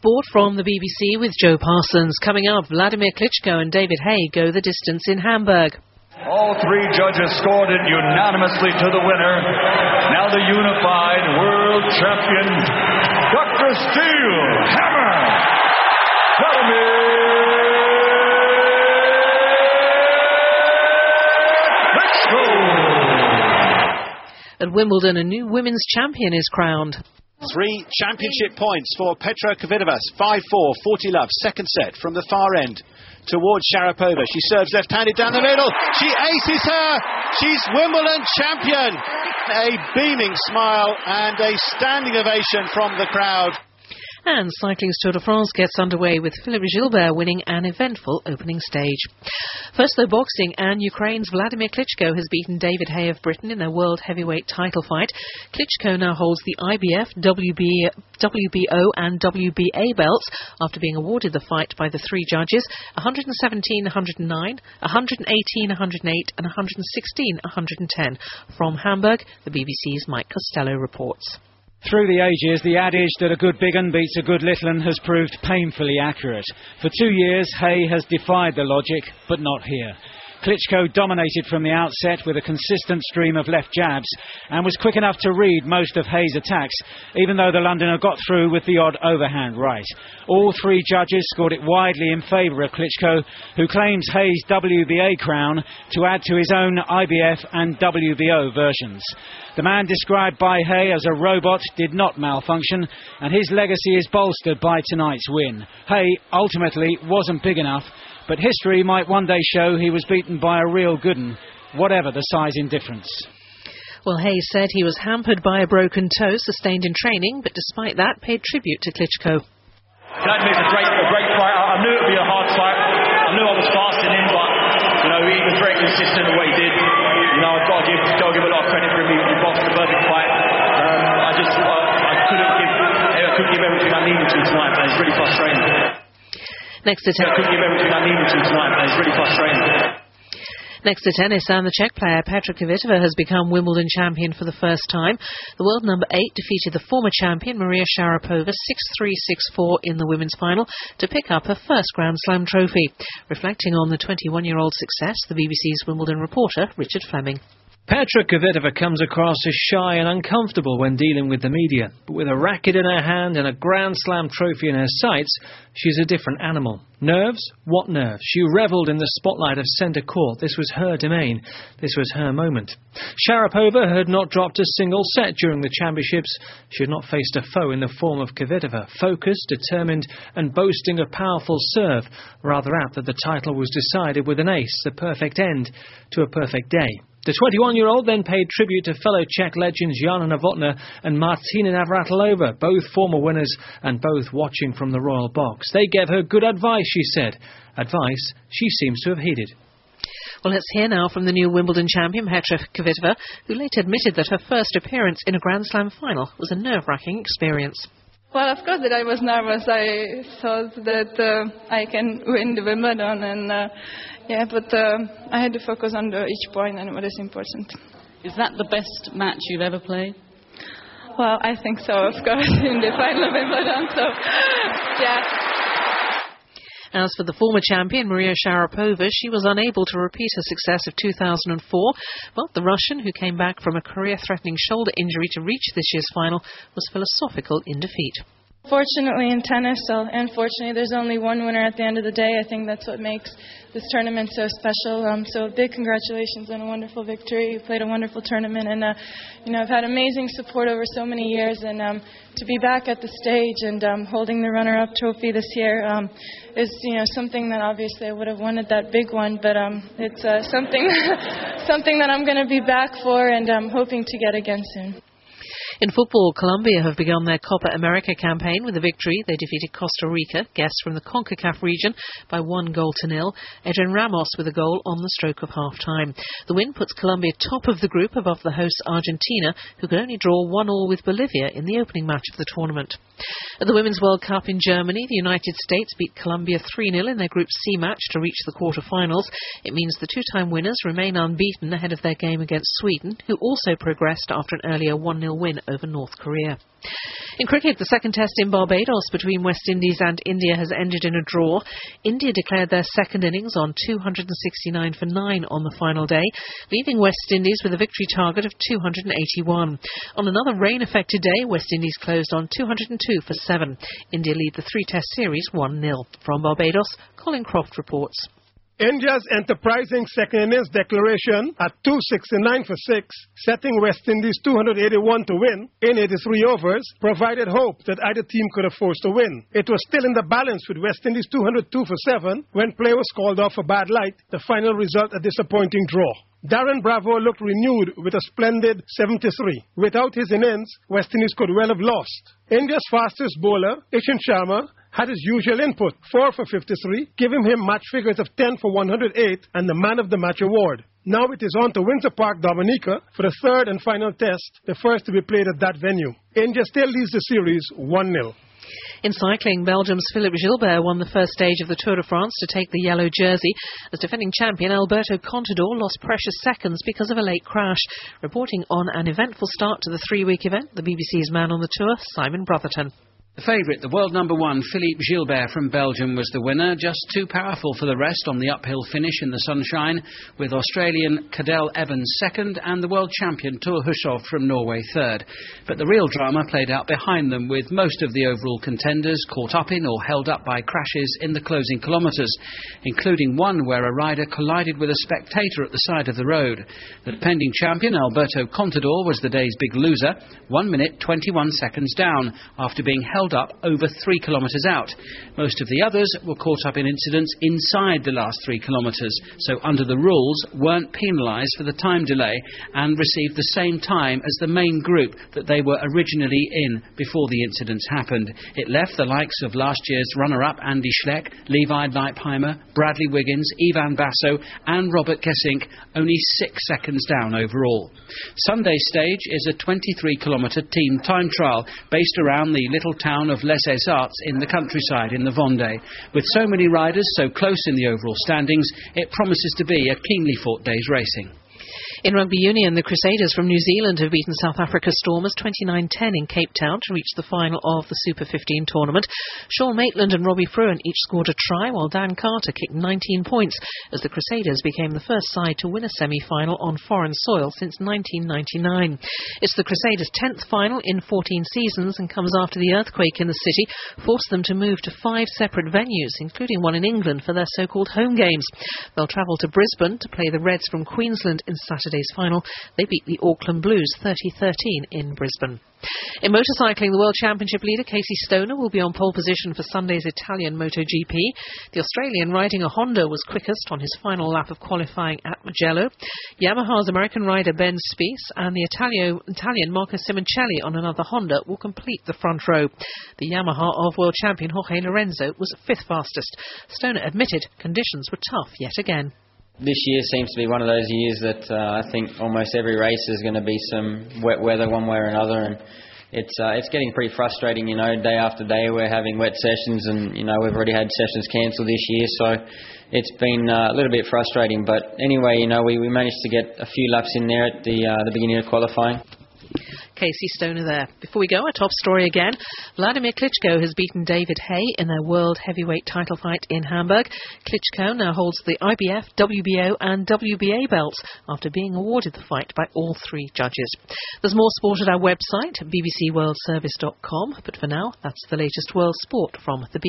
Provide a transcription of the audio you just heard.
Sport from the BBC with Joe Parsons. Coming up, Vladimir Klitschko and David Haye go the distance in Hamburg. All three judges scored it unanimously to the winner. Now the unified world champion, Dr. Steel Hammer, Vladimir Klitschko. At Wimbledon, a new women's champion is crowned. 3 championship points for Petra Kvitova. 5-4, 40-love, second set from the far end towards Sharapova. She serves left-handed down the middle. She aces her. She's Wimbledon champion. A beaming smile and a standing ovation from the crowd. And cycling's Tour de France gets underway with Philippe Gilbert winning an eventful opening stage. First, though, boxing, and Ukraine's Vladimir Klitschko has beaten David Haye of Britain in their world heavyweight title fight. Klitschko now holds the IBF, WBO and WBA belts after being awarded the fight by the 3 judges, 117, 109, 118, 108 and 116, 110. From Hamburg, the BBC's Mike Costello reports. Through the ages, the adage that a good big 'un beats a good little 'un has proved painfully accurate. For 2 years, Haye has defied the logic, but not here. Klitschko dominated from the outset with a consistent stream of left jabs and was quick enough to read most of Haye's attacks, even though the Londoner got through with the odd overhand right. All 3 judges scored it widely in favour of Klitschko, who claims Haye's WBA crown to add to his own IBF and WBO versions. The man described by Haye as a robot did not malfunction, and his legacy is bolstered by tonight's win. Haye ultimately wasn't big enough, but history might one day show he was beaten by a real good 'un, whatever the size indifference. Well, Haye said he was hampered by a broken toe sustained in training, but despite that paid tribute to Klitschko. Vladimir's a great fight. I knew it would be a hard fight. I knew I was fasting him, but he was very consistent in what he did. I've got to give a lot of credit for him. He boxed the perfect fight. I couldn't give everything I needed to tonight, and it's really frustrating. Next to tennis. Next to tennis, and the Czech player Petra Kvitova has become Wimbledon champion for the first time. The world number 8 defeated the former champion Maria Sharapova 6-3, 6-4 in the women's final to pick up her first Grand Slam trophy. Reflecting on the 21-year-old's success, the BBC's Wimbledon reporter Richard Fleming. Petra Kvitova comes across as shy and uncomfortable when dealing with the media, but with a racket in her hand and a Grand Slam trophy in her sights, she's a different animal. Nerves? What nerves? She revelled in the spotlight of centre court. This was her domain. This was her moment. Sharapova had not dropped a single set during the championships. She had not faced a foe in the form of Kvitova, focused, determined and boasting a powerful serve. Rather apt that the title was decided with an ace, the perfect end to a perfect day. The 21-year-old then paid tribute to fellow Czech legends Jana Novotná and Martina Navratilova, both former winners and both watching from the royal box. They gave her good advice, she said. Advice she seems to have heeded. Well, let's hear now from the new Wimbledon champion, Petra Kvitova, who later admitted that her first appearance in a Grand Slam final was a nerve-wracking experience. Well, of course that I was nervous. I thought that I can win the Wimbledon, and but I had to focus on each point and what is important. Is that the best match you've ever played? Well, I think so, of course, in the final of Wimbledon. So, yeah. As for the former champion, Maria Sharapova, she was unable to repeat her success of 2004. But the Russian, who came back from a career-threatening shoulder injury to reach this year's final, was philosophical in defeat. Fortunately in tennis, unfortunately, there's only one winner at the end of the day. I think that's what makes this tournament so special. So big congratulations on a wonderful victory. You played a wonderful tournament, and I've had amazing support over so many years. And to be back at the stage and holding the runner-up trophy this year is something that obviously I would have wanted that big one, but it's something that I'm going to be back for and I'm hoping to get again soon. In football, Colombia have begun their Copa America campaign with a victory. They defeated Costa Rica, guests from the CONCACAF region, by 1-0. Edwin Ramos with a goal on the stroke of half-time. The win puts Colombia top of the group above the hosts Argentina, who could only draw 1-1 with Bolivia in the opening match of the tournament. At the Women's World Cup in Germany, the United States beat Colombia 3-0 in their Group C match to reach the quarter-finals. It means the two-time winners remain unbeaten ahead of their game against Sweden, who also progressed after an earlier 1-0 win over North Korea. In cricket, the second test in Barbados between West Indies and India has ended in a draw. India declared their second innings on 269 for 9 on the final day, leaving West Indies with a victory target of 281. On another rain-affected day, West Indies closed on 202 for 7. India lead the three-test series 1-0. From Barbados, Colin Croft reports. India's enterprising second innings declaration at 269 for 6, setting West Indies 281 to win in 83 overs, provided hope that either team could have forced a win. It was still in the balance with West Indies 202 for 7 when play was called off for bad light, the final result a disappointing draw. Darren Bravo looked renewed with a splendid 73. Without his innings, West Indies could well have lost. India's fastest bowler, Ishan Sharma, had his usual input, 4 for 53, giving him match figures of 10 for 108 and the Man of the Match award. Now it is on to Windsor Park, Dominica for the third and final test, the first to be played at that venue. India still leads the series 1-0. In cycling, Belgium's Philippe Gilbert won the first stage of the Tour de France to take the yellow jersey, as defending champion Alberto Contador lost precious seconds because of a late crash. Reporting on an eventful start to the three-week event, the BBC's man on the tour, Simon Brotherton. The favourite, the world number one, Philippe Gilbert from Belgium, was the winner, just too powerful for the rest on the uphill finish in the sunshine, with Australian Cadel Evans second and the world champion Thor Hushovd from Norway third. But the real drama played out behind them, with most of the overall contenders caught up in or held up by crashes in the closing kilometres, including one where a rider collided with a spectator at the side of the road. The defending champion, Alberto Contador, was the day's big loser, 1 minute 21 seconds down, after being held up over 3 kilometres out. Most of the others were caught up in incidents inside the last 3 kilometres, so under the rules weren't penalised for the time delay and received the same time as the main group that they were originally in before the incidents happened. It left the likes of last year's runner-up Andy Schleck, Levi Leipheimer, Bradley Wiggins, Ivan Basso and Robert Gesink only 6 seconds down overall. Sunday's stage is a 23-kilometre team time trial based around the little town of Les Essarts in the countryside in the Vendée. With so many riders so close in the overall standings, it promises to be a keenly fought day's racing. In rugby union, the Crusaders from New Zealand have beaten South Africa's Stormers 29-10 in Cape Town to reach the final of the Super 15 tournament. Sean Maitland and Robbie Fruin each scored a try, while Dan Carter kicked 19 points as the Crusaders became the first side to win a semi-final on foreign soil since 1999. It's the Crusaders' 10th final in 14 seasons and comes after the earthquake in the city forced them to move to 5 separate venues, including one in England for their so-called home games. They'll travel to Brisbane to play the Reds from Queensland in Saturday's final. They beat the Auckland Blues 30-13 in Brisbane. In motorcycling, the World Championship leader Casey Stoner will be on pole position for Sunday's Italian MotoGP. The Australian riding a Honda was quickest on his final lap of qualifying at Mugello. Yamaha's American rider Ben Spies and the Italian Marco Simoncelli on another Honda will complete the front row. The Yamaha of world champion Jorge Lorenzo was 5th fastest. Stoner admitted conditions were tough yet again. This year seems to be one of those years that I think almost every race is going to be some wet weather one way or another, and it's getting pretty frustrating. You know, day after day we're having wet sessions, and you know we've already had sessions cancelled this year, so it's been a little bit frustrating. But anyway, you know we managed to get a few laps in there at the beginning of qualifying. Casey Stoner there. Before we go, a top story again. Vladimir Klitschko has beaten David Haye in their world heavyweight title fight in Hamburg. Klitschko now holds the IBF, WBO and WBA belts after being awarded the fight by all 3 judges. There's more sport at our website, bbcworldservice.com, but for now, that's the latest world sport from the BBC.